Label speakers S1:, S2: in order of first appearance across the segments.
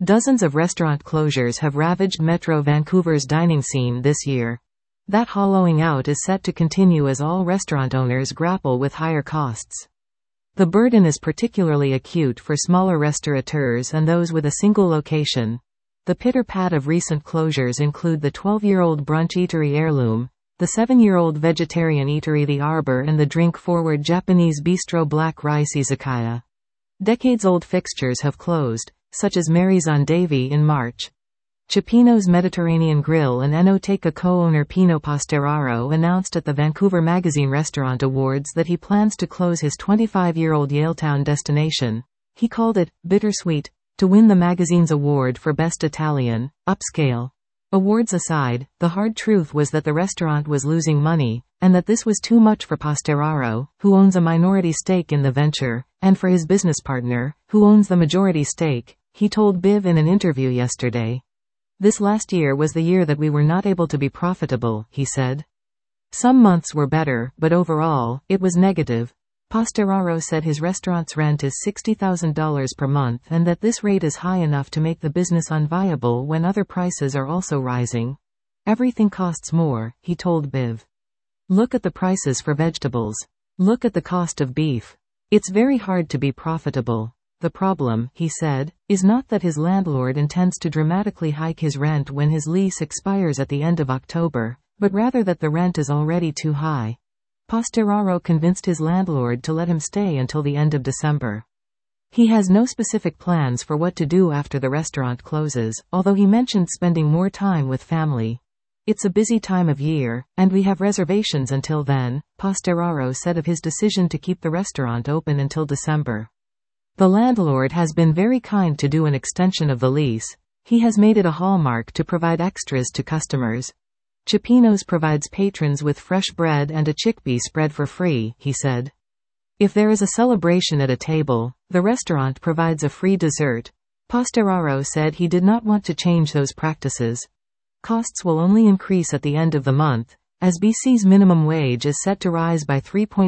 S1: Dozens of restaurant closures have ravaged Metro Vancouver's dining scene this year. That hollowing out is set to continue as all restaurant owners grapple with higher costs. The burden is particularly acute for smaller restaurateurs and those with a single location. The pitter-pat of recent closures include the 12-year-old brunch eatery Heirloom, the 7-year-old vegetarian eatery The Arbor, and the drink-forward Japanese bistro Black Rice Izakaya. Decades-old fixtures have closed, such as Mary's on Davie in March. Cioppino's Mediterranean Grill and Enoteca co-owner Pino Pastoraro announced at the Vancouver Magazine Restaurant Awards that he plans to close his 25-year-old Yaletown destination. He called it bittersweet to win the magazine's award for Best Italian Upscale. Awards aside, the hard truth was that the restaurant was losing money, and that this was too much for Pastoraro, who owns a minority stake in the venture, and for his business partner, who owns the majority stake, he told BIV in an interview yesterday. This last year was the year that we were not able to be profitable, he said. Some months were better, but overall, it was negative. Pastoraro said his restaurant's rent is $60,000 per month and that this rate is high enough to make the business unviable when other prices are also rising. Everything costs more, he told BIV. Look at the prices for vegetables. Look at the cost of beef. It's very hard to be profitable. The problem, he said, is not that his landlord intends to dramatically hike his rent when his lease expires at the end of October, but rather that the rent is already too high. Pastoraro convinced his landlord to let him stay until the end of December. He has no specific plans for what to do after the restaurant closes, although he mentioned spending more time with family. It's a busy time of year, and we have reservations until then, Pastoraro said of his decision to keep the restaurant open until December. The landlord has been very kind to do an extension of the lease. He has made it a hallmark to provide extras to customers. Cioppino's provides patrons with fresh bread and a chickpea spread for free, he said. If there is a celebration at a table, the restaurant provides a free dessert. Pastoraro said he did not want to change those practices. Costs will only increase at the end of the month, as BC's minimum wage is set to rise by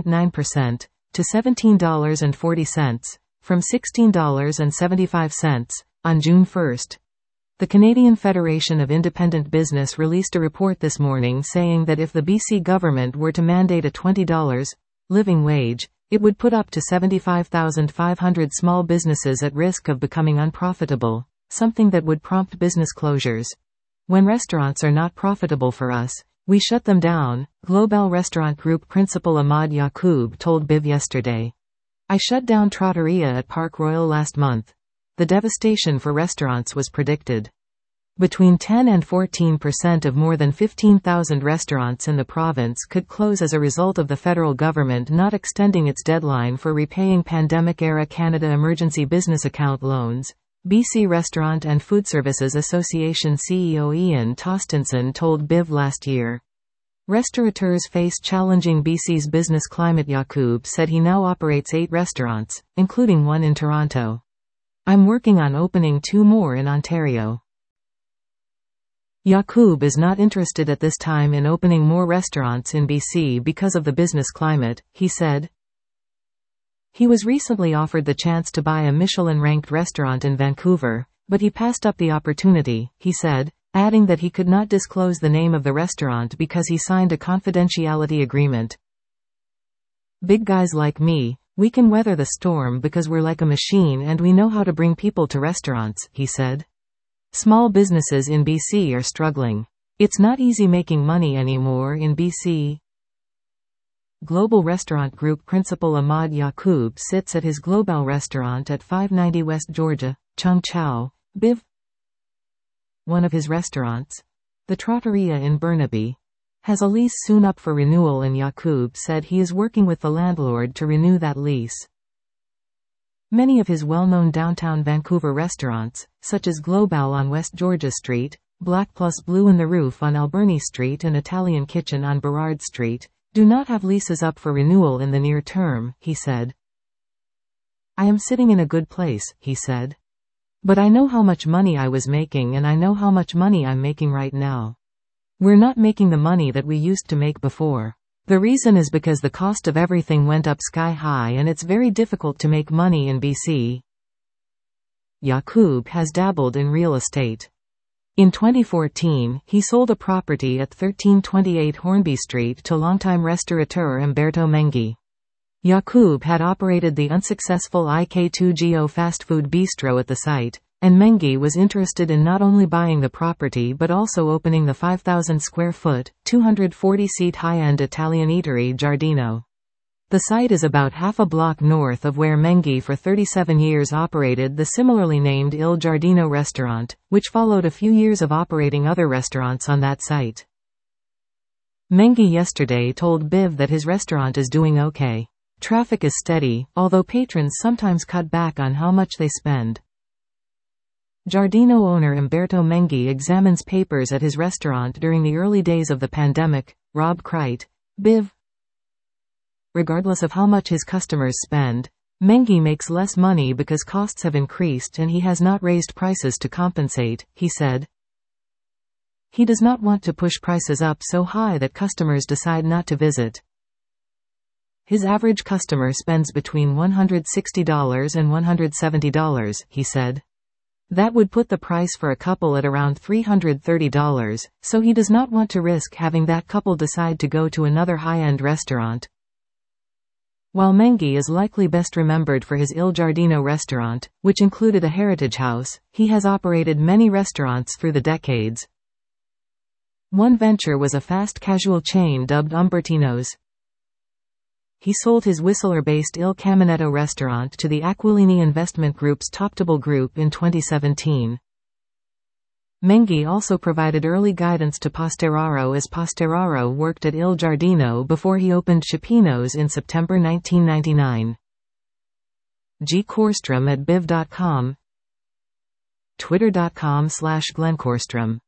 S1: 3.9% to $17.40. From $16.75, on June 1. The Canadian Federation of Independent Business released a report this morning saying that if the BC government were to mandate a $20 living wage, it would put up to 75,500 small businesses at risk of becoming unprofitable, something that would prompt business closures. When restaurants are not profitable for us, we shut them down, Global Restaurant Group principal Ahmad Yacoub told BIV yesterday. I shut down Trattoria at Park Royal last month. The devastation for restaurants was predicted. Between 10 and 14% of more than 15,000 restaurants in the province could close as a result of the federal government not extending its deadline for repaying pandemic-era Canada Emergency Business Account loans, BC Restaurant and Food Services Association CEO Ian Tostenson told BIV last year. Restaurateurs face challenging BC's business climate. Yacoub said he now operates 8 restaurants, including one in Toronto. I'm working on opening 2 more in Ontario. Yacoub is not interested at this time in opening more restaurants in BC because of the business climate, he said. He was recently offered the chance to buy a Michelin-ranked restaurant in Vancouver, but he passed up the opportunity, he said, adding that he could not disclose the name of the restaurant because he signed a confidentiality agreement. Big guys like me, we can weather the storm because we're like a machine and we know how to bring people to restaurants, he said. Small businesses in BC are struggling. It's not easy making money anymore in BC. Global Restaurant Group principal Ahmad Yacoub sits at his Global restaurant at 590 West Georgia, Chung Chau, BIV. One of his restaurants, the Trattoria in Burnaby, has a lease soon up for renewal, and Yacoub said he is working with the landlord to renew that lease. Many of his well-known downtown Vancouver restaurants, such as Global on West Georgia Street, Black Plus Blue in the Roof on Alberni Street and Italian Kitchen on Burrard Street, do not have leases up for renewal in the near term, he said. I am sitting in a good place, he said. But I know how much money I was making and I know how much money I'm making right now. We're not making the money that we used to make before. The reason is because the cost of everything went up sky high and it's very difficult to make money in BC. Yaqub has dabbled in real estate. In 2014, he sold a property at 1328 Hornby Street to longtime restaurateur Umberto Mengi. Yaqub had operated the unsuccessful IK2GO fast food bistro at the site, and Mengi was interested in not only buying the property but also opening the 5,000 square foot, 240-seat high-end Italian eatery Giardino. The site is about half a block north of where Mengi for 37 years operated the similarly named Il Giardino restaurant, which followed a few years of operating other restaurants on that site. Mengi yesterday told BIV that his restaurant is doing okay. Traffic is steady, although patrons sometimes cut back on how much they spend. Giardino owner Umberto Mengi examines papers at his restaurant during the early days of the pandemic. Rob Kreit, BIV. Regardless of how much his customers spend, Mengi makes less money because costs have increased and he has not raised prices to compensate, he said. He does not want to push prices up so high that customers decide not to visit. His average customer spends between $160 and $170, he said. That would put the price for a couple at around $330, so he does not want to risk having that couple decide to go to another high-end restaurant. While Mengi is likely best remembered for his Il Giardino restaurant, which included a heritage house, he has operated many restaurants through the decades. One venture was a fast casual chain dubbed Umbertino's. He sold his Whistler-based Il Caminetto restaurant to the Aquilini Investment Group's Toptable Group in 2017. Mengi also provided early guidance to Posteraro as Posteraro worked at Il Giardino before he opened Cioppino's in September 1999. G. Korstrom at BIV.com, Twitter.com/GlenKorstrom